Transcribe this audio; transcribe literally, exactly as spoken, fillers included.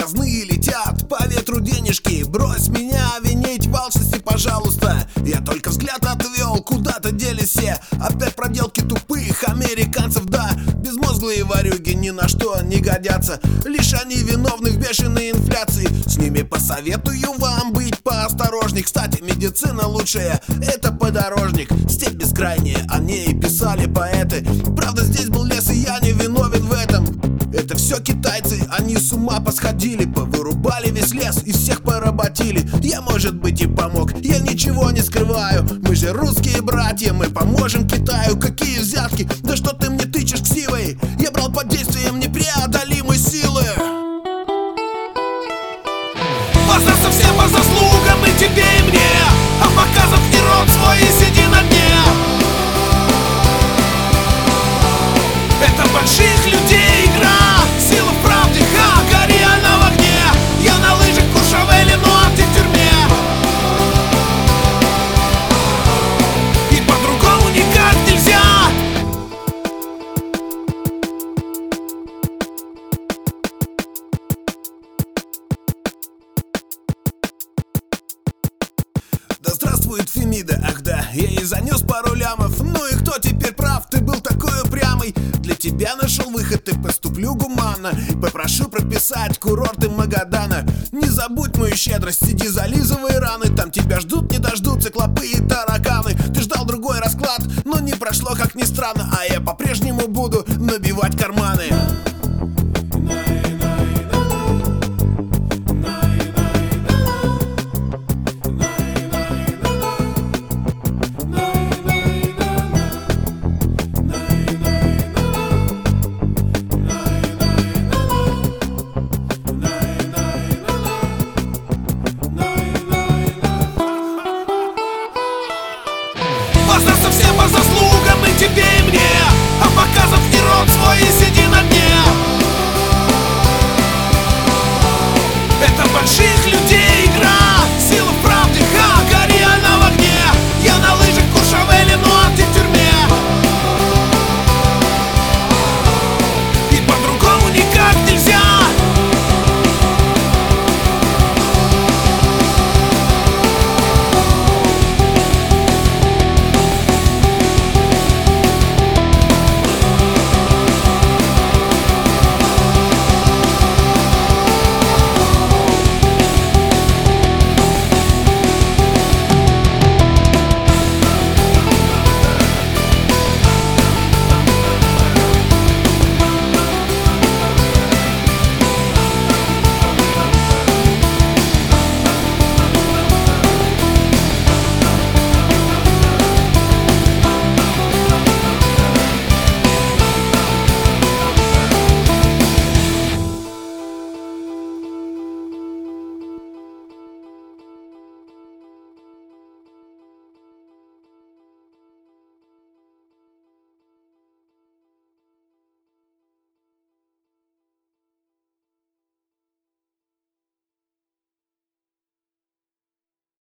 казны летят по ветру денежки. Брось меня винить в алчности, пожалуйста. Я только взгляд отвел, куда-то делись все. Опять проделки тупых американцев, да. Безмозглые ворюги ни на что не годятся. Лишь они виновны в бешеной инфляции. С ними посоветую вам быть поосторожней. Кстати, медицина лучшая — это подорожник. Степь бескрайняя, о ней писали поэты. Правда, здесь был лес, и я не виновен в этом. Это все китайцы, они с ума посходили. Повырубали весь лес и всех поработили. Я, может быть, и помог, я ничего не скрываю. Мы же русские братья, мы поможем Китаю. Какие взятки? Да что ты мне тычешь ксивой? Я брал под действием непреодолимой силы. Воздастся всем по заслугам и тебе, и мне. А показав не рот свой и сиди на дне. Это больших людей игра. Сила в правде, ха, гори она в огне. Я на лыжах в Куршавеле, но а ты в тюрьме. И по-другому никак нельзя. Да здравствует Фемида, ах да, я ей занес пару лямов. Ну и кто теперь прав, ты был такой упрямый. Для тебя нашел выход и поступлю гуманно. Попрошу прописать курорты Магадана. Не забудь мою щедрость, сиди зализывай раны. Там тебя ждут, не дождутся клопы и тараканы. Ты ждал другой расклад, но не прошло, как ни странно. А я по-прежнему буду набивать карманы.